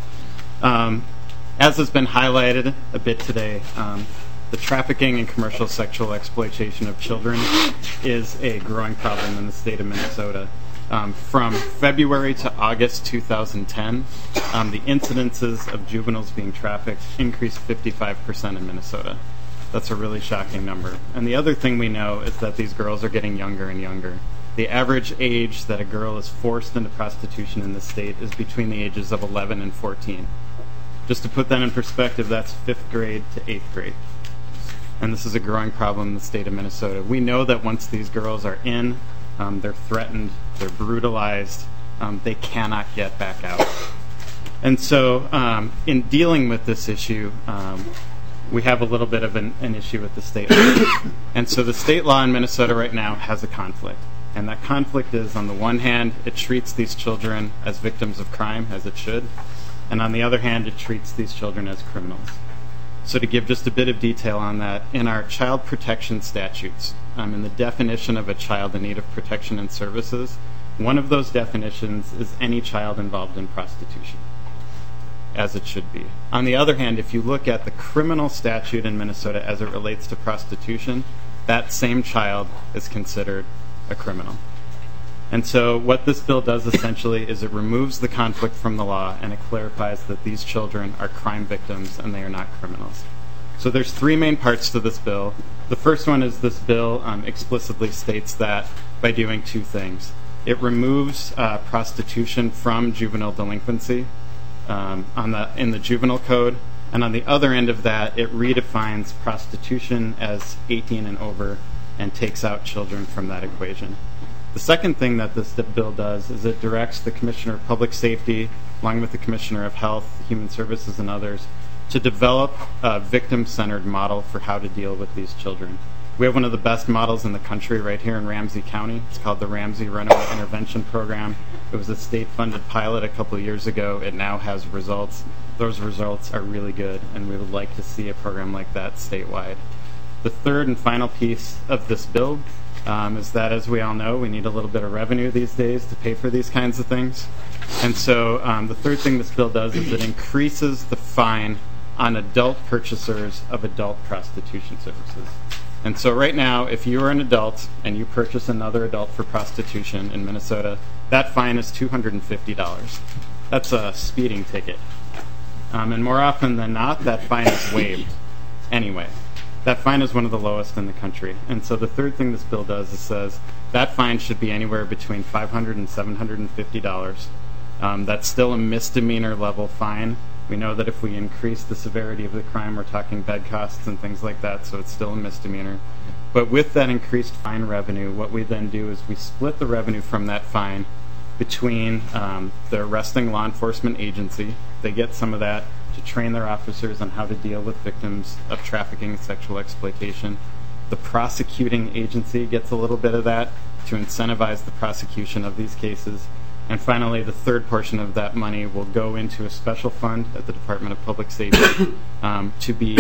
As has been highlighted a bit today, the trafficking and commercial sexual exploitation of children is a growing problem in the state of Minnesota. From February to August 2010, the incidences of juveniles being trafficked increased 55% in Minnesota. That's a really shocking number. And the other thing we know is that these girls are getting younger and younger. The average age that a girl is forced into prostitution in the state is between the ages of 11 and 14. Just to put that in perspective, that's 5th grade to 8th grade. And this is a growing problem in the state of Minnesota. We know that once these girls are in, they're threatened, they're brutalized, they cannot get back out. And so in dealing with this issue, we have a little bit of an issue with the state law. And so the state law in Minnesota right now has a conflict. And that conflict is, on the one hand, it treats these children as victims of crime, as it should. And on the other hand, it treats these children as criminals. So to give just a bit of detail on that, in our child protection statutes, in the definition of a child in need of protection and services, one of those definitions is any child involved in prostitution, as it should be. On the other hand, if you look at the criminal statute in Minnesota as it relates to prostitution, that same child is considered a criminal. And so what this bill does essentially is it removes the conflict from the law and it clarifies that these children are crime victims and they are not criminals. So there's 3 main parts to this bill. The first one is this bill explicitly states that by doing 2 things. It removes prostitution from juvenile delinquency in the juvenile code, and on the other end of that, it redefines prostitution as 18 and over and takes out children from that equation. The second thing that this bill does is it directs the Commissioner of Public Safety, along with the Commissioner of Health, Human Services, and others, to develop a victim-centered model for how to deal with these children. We have one of the best models in the country right here in Ramsey County. It's called the Ramsey Runaway Intervention Program. It was a state-funded pilot a couple of years ago. It now has results. Those results are really good, and we would like to see a program like that statewide. The third and final piece of this bill is that, as we all know, we need a little bit of revenue these days to pay for these kinds of things. And so the third thing this bill does is it increases the fine on adult purchasers of adult prostitution services. And so right now, if you are an adult and you purchase another adult for prostitution in Minnesota, that fine is $250. That's a speeding ticket. And more often than not, that fine is waived anyway. That fine is one of the lowest in the country. And so the third thing this bill does is says that fine should be anywhere between $500 and $750. That's still a misdemeanor level fine. We know that if we increase the severity of the crime, we're talking bed costs and things like that, so it's still a misdemeanor. But with that increased fine revenue, what we then do is we split the revenue from that fine between the arresting law enforcement agency. They get some of that to train their officers on how to deal with victims of trafficking and sexual exploitation. The prosecuting agency gets a little bit of that to incentivize the prosecution of these cases. And finally, the third portion of that money will go into a special fund at the Department of Public Safety to be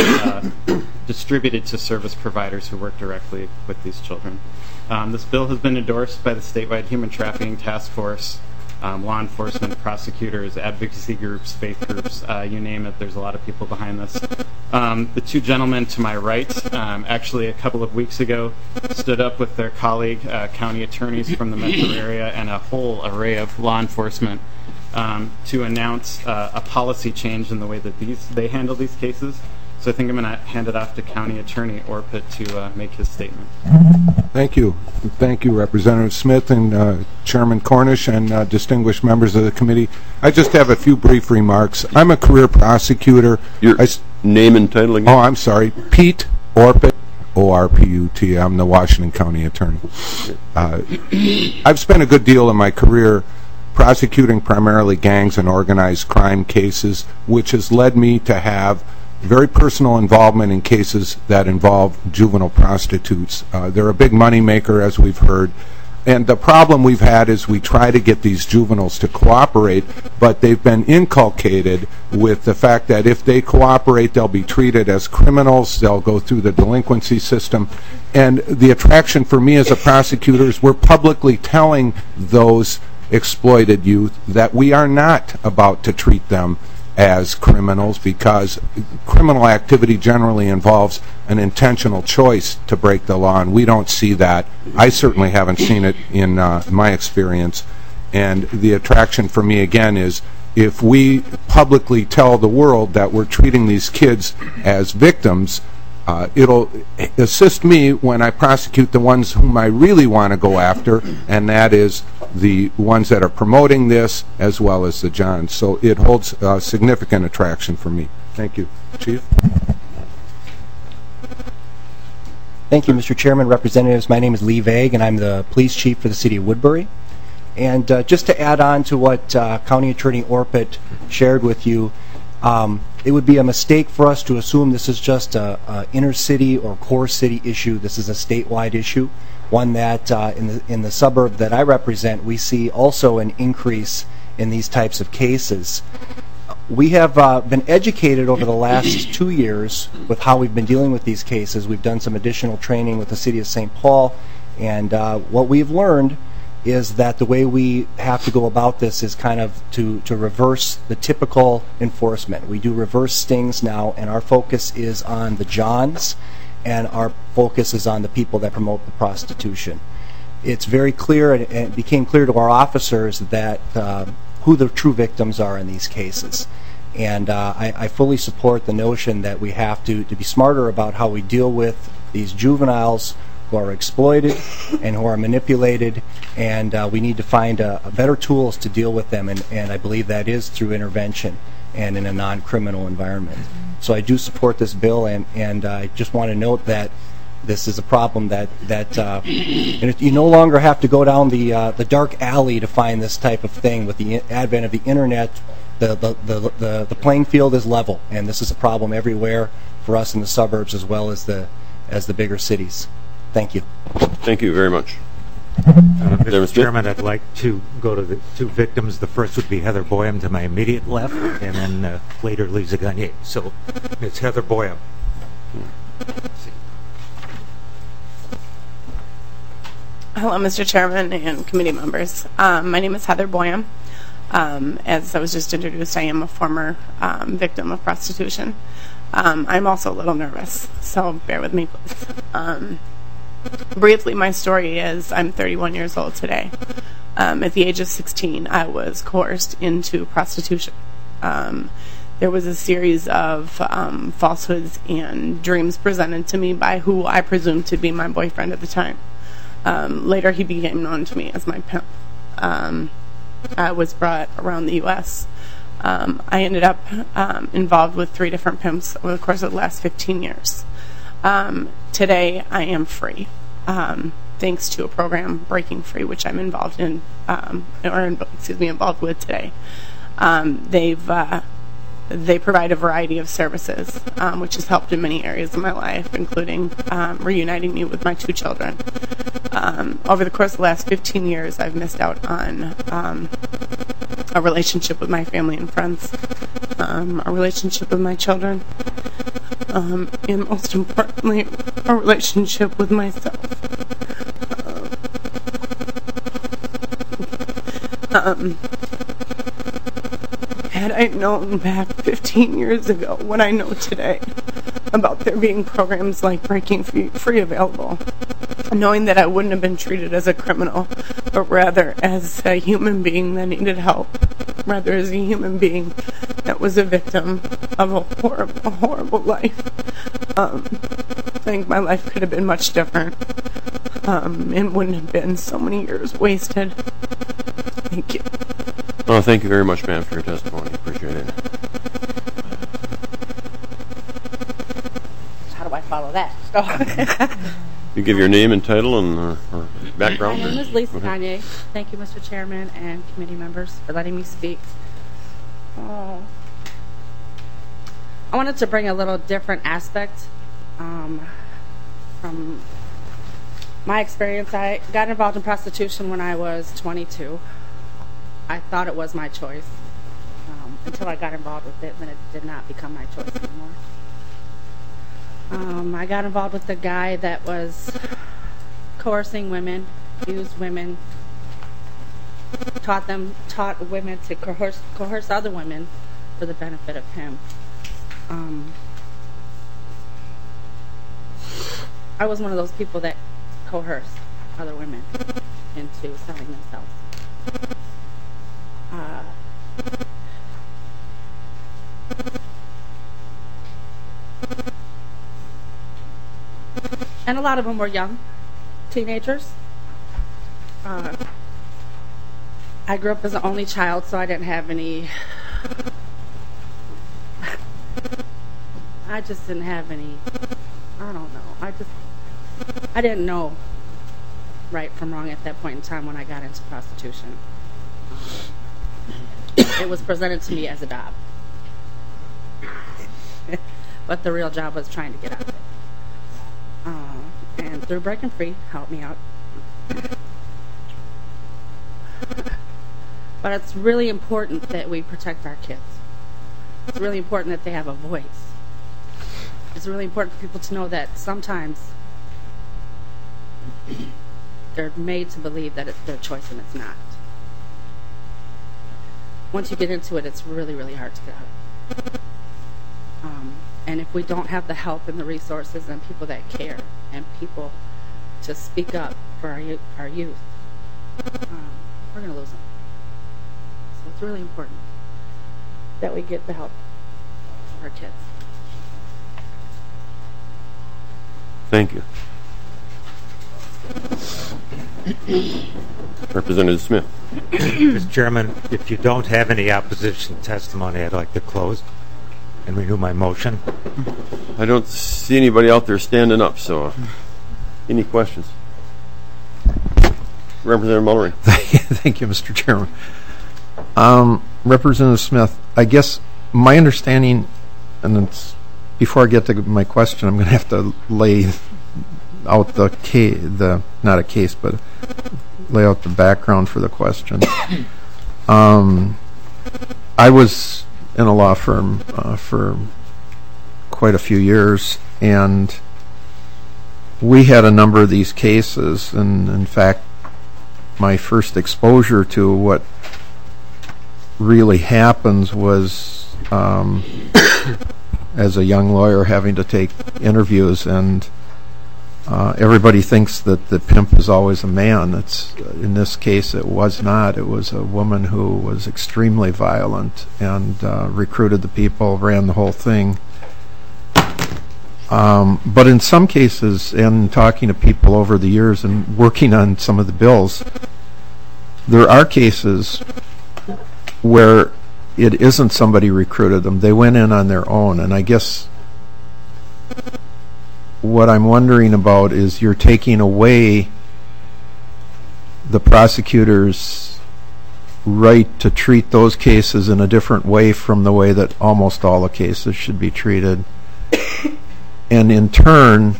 distributed to service providers who work directly with these children. This bill has been endorsed by the statewide Human Trafficking Task Force, law enforcement, prosecutors, advocacy groups, faith groups, you name it. There's a lot of people behind this. The 2 gentlemen to my right, actually a couple of weeks ago, stood up with their colleague, county attorneys from the metro area and a whole array of law enforcement to announce a policy change in the way that they handle these cases. So I think I'm going to hand it off to County Attorney Orpett to make his statement. Thank you. Thank you, Representative Smith and Chairman Cornish and distinguished members of the committee. I just have a few brief remarks. I'm a career prosecutor. Your name and title again? Oh, I'm sorry. Pete Orpett, O-R-P-U-T. I'm the Washington County Attorney. I've spent a good deal of my career prosecuting primarily gangs and organized crime cases, which has led me to have very personal involvement in cases that involve juvenile prostitutes. They're a big money maker, as we've heard, And the problem we've had is we try to get these juveniles to cooperate, but they've been inculcated with the fact that if they cooperate, they'll be treated as criminals, they'll go through the delinquency system. And the attraction for me as a prosecutor is we're publicly telling those exploited youth that we are not about to treat them as criminals, because criminal activity generally involves an intentional choice to break the law, and we don't see that. I certainly haven't seen it in my experience. And the attraction for me, again, is if we publicly tell the world that we're treating these kids as victims, it'll assist me when I prosecute the ones whom I really want to go after, and that is the ones that are promoting this as well as the Johns. So it holds significant attraction for me. Thank you. Chief? Thank you, Mr. Chairman, Representatives. My name is Lee Vague, and I'm the police chief for the city of Woodbury. And just to add on to what County Attorney Orpett shared with you, it would be a mistake for us to assume this is just a inner city or core city issue. This is a statewide issue, one that in the suburb that I represent, we see also an increase in these types of cases. We have been educated over the last 2 years with how we've been dealing with these cases. We've done some additional training with the City of St. Paul, and what we've learned is that the way we have to go about this is kind of to reverse the typical enforcement. We do reverse stings now, and our focus is on the Johns, and our focus is on the people that promote the prostitution. It's very clear, and it became clear to our officers that who the true victims are in these cases. And I fully support the notion that we have to be smarter about how we deal with these juveniles who are exploited and who are manipulated, and we need to find better tools to deal with them, and I believe that is through intervention and in a non-criminal environment. So I do support this bill, and I just want to note that this is a problem that and you no longer have to go down the dark alley to find this type of thing. With the advent of the internet, the playing field is level, and this is a problem everywhere for us in the suburbs as well as the bigger cities. Thank you. Thank you very much. Mr. Chairman, I'd like to go to the two victims. The first would be Heather Boyum to my immediate left, and then later Lisa Gagne. So it's Heather Boyum. Hello, Mr. Chairman and committee members. My name is Heather Boyum. As I was just introduced, I am a former victim of prostitution. I'm also a little nervous, so bear with me, please. Briefly, my story is I'm 31 years old today. At the age of 16, I was coerced into prostitution. There was a series of falsehoods and dreams presented to me by who I presumed to be my boyfriend at the time. Later, he became known to me as my pimp. I was brought around the U.S. I ended up involved with 3 different pimps over the course of the last 15 years. Today, I am free, thanks to a program, Breaking Free, which I'm involved in, involved with today. They provide a variety of services, which has helped in many areas of my life, including reuniting me with my 2 children. Over the course of the last 15 years, I've missed out on a relationship with my family and friends, a relationship with my children, and most importantly, a relationship with myself. Had I known back 15 years ago what I know today about there being programs like Breaking Free available, knowing that I wouldn't have been treated as a criminal, but rather as a human being that needed help, rather as a human being that was a victim of a horrible life, I think my life could have been much different, and wouldn't have been so many years wasted. Thank you. Oh, thank you very much, ma'am, for your testimony. Appreciate it. How do I follow that? You give your name and title and or background. My name is Lisa Gagne. Thank you, Mr. Chairman and committee members, for letting me speak. I wanted to bring a little different aspect from My experience, I got involved in prostitution when I was 22. I thought it was my choice until I got involved with it, then it did not become my choice anymore. I got involved with a guy that was coercing women, used women, taught women to coerce other women for the benefit of him. I was one of those people that coerced other women into selling themselves. And a lot of them were young teenagers. I grew up as an only child, so I didn't have any. I just didn't have any. I don't know. I didn't know right from wrong at that point in time when I got into prostitution. It was presented to me as a job, but the real job was trying to get out of it. And through Breaking Free helped me out. But it's really important that we protect our kids. It's really important that they have a voice. It's really important for people to know that sometimes they're made to believe that it's their choice and it's not. Once you get into it, it's really, really hard to get out. And if we don't have the help and the resources and people that care and people to speak up for our youth, we're going to lose them. So it's really important that we get the help for our kids. Thank you. Representative Smith. Mr. Chairman, if you don't have any opposition testimony, I'd like to close and renew my motion. I don't see anybody out there standing up, so any questions? Representative Mullery. Thank you, Mr. Chairman. Representative Smith, I guess my understanding, and it's, before I get to my question, I'm going to have to lay out not a case, but lay out the background for the question. I was in a law firm for quite a few years, and we had a number of these cases, and in fact, my first exposure to what really happens was as a young lawyer having to take interviews, and everybody thinks that the pimp is always a man. In this case, it was not. It was a woman who was extremely violent and recruited the people, ran the whole thing. But in some cases, and talking to people over the years and working on some of the bills, there are cases where it isn't somebody recruited them. They went in on their own. And I guess what I'm wondering about is you're taking away the prosecutor's right to treat those cases in a different way from the way that almost all the cases should be treated. And in turn,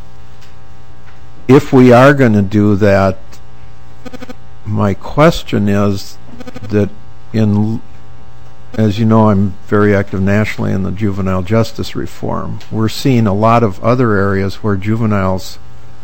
if we are going to do that, my question is that as you know, I'm very active nationally in the juvenile justice reform. We're seeing a lot of other areas where juveniles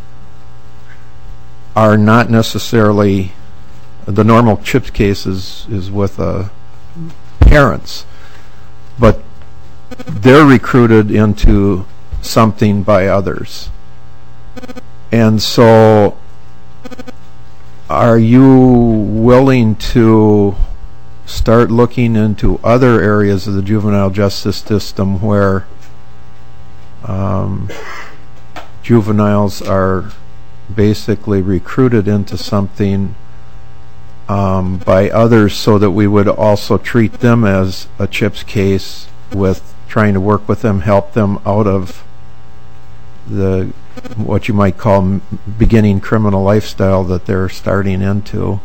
are not necessarily, the normal CHIPS case is with parents, but they're recruited into something by others. And so are you willing to start looking into other areas of the juvenile justice system where juveniles are basically recruited into something by others, so that we would also treat them as a CHIPS case, with trying to work with them, help them out of what you might call beginning criminal lifestyle that they're starting into,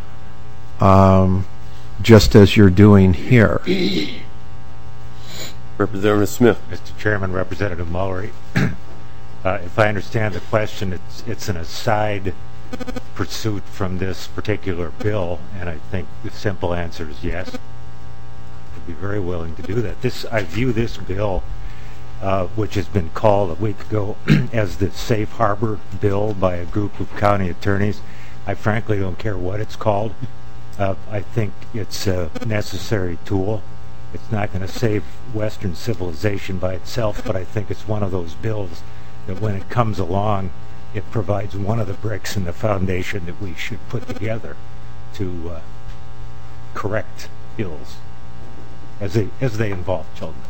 just as you're doing here. Representative Smith. Mr. Chairman, Representative Mullery. If I understand the question, it's an aside pursuit from this particular bill, and I think the simple answer is yes. I'd be very willing to do that. I view this bill, which has been called a week ago as the Safe Harbor Bill by a group of county attorneys. I frankly don't care what it's called. I think it's a necessary tool. It's not going to save Western civilization by itself, but I think it's one of those bills that when it comes along, it provides one of the bricks in the foundation that we should put together to correct ills as they involve children.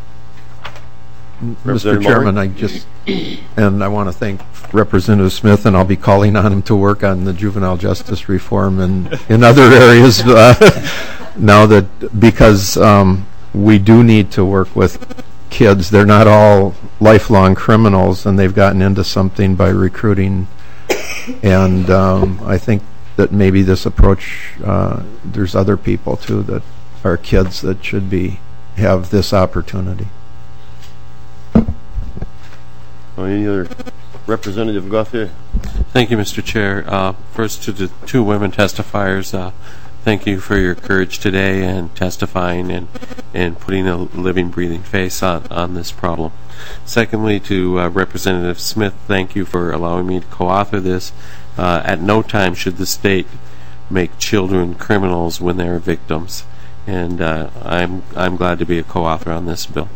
Mr. Chairman, I want to thank Representative Smith, and I'll be calling on him to work on the juvenile justice reform and in other areas now that, because we do need to work with kids. They're not all lifelong criminals, and they've gotten into something by recruiting. And I think that maybe this approach, there's other people too that are kids that should have this opportunity. Any other? Representative Gauthier. Thank you, Mr. Chair. First, to the two women testifiers, thank you for your courage today and testifying and putting a living, breathing face on this problem. Secondly, to Representative Smith, thank you for allowing me to co-author this. At no time should the state make children criminals when they're victims, and I'm glad to be a co-author on this bill.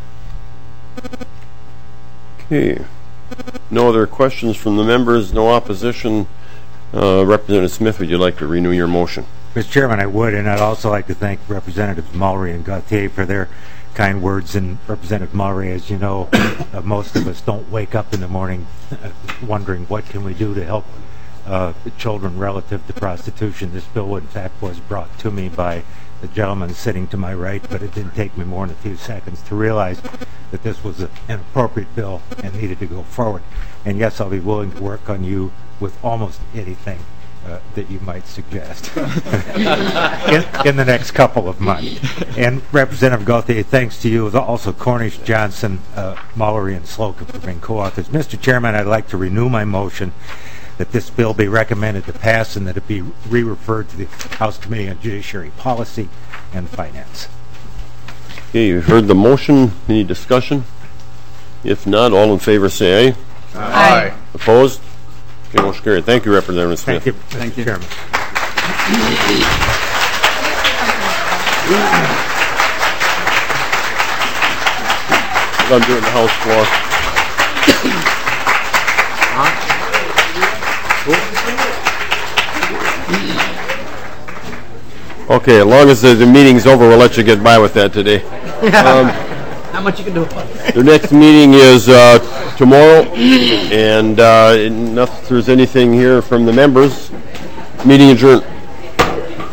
Okay. No other questions from the members, no opposition. Representative Smith, would you like to renew your motion? Mr. Chairman, I would, and I'd also like to thank Representatives Mulry and Gauthier for their kind words. And Representative Mulry, as you know, most of us don't wake up in the morning wondering what can we do to help children relative to prostitution. This bill, in fact, was brought to me by the gentleman sitting to my right, but it didn't take me more than a few seconds to realize that this was an appropriate bill and needed to go forward. And yes, I'll be willing to work on you with almost anything that you might suggest in the next couple of months. And Representative Gauthier, thanks to you, also Cornish, Johnson, Mulry, and Slocum for being co-authors. Mr. Chairman, I'd like to renew my motion that this bill be recommended to pass and that it be re-referred to the House Committee on Judiciary Policy and Finance. Okay, you've heard the motion. Any discussion? If not, all in favor say aye. Aye. Opposed? Okay, motion carried. Thank you, Representative Smith. Thank you, Mr. Chairman. I'm doing the House floor. Okay, as long as the meeting's over, we'll let you get by with that today. Not much you can do about it. The next meeting is tomorrow, and unless there's anything here from the members, meeting adjourned.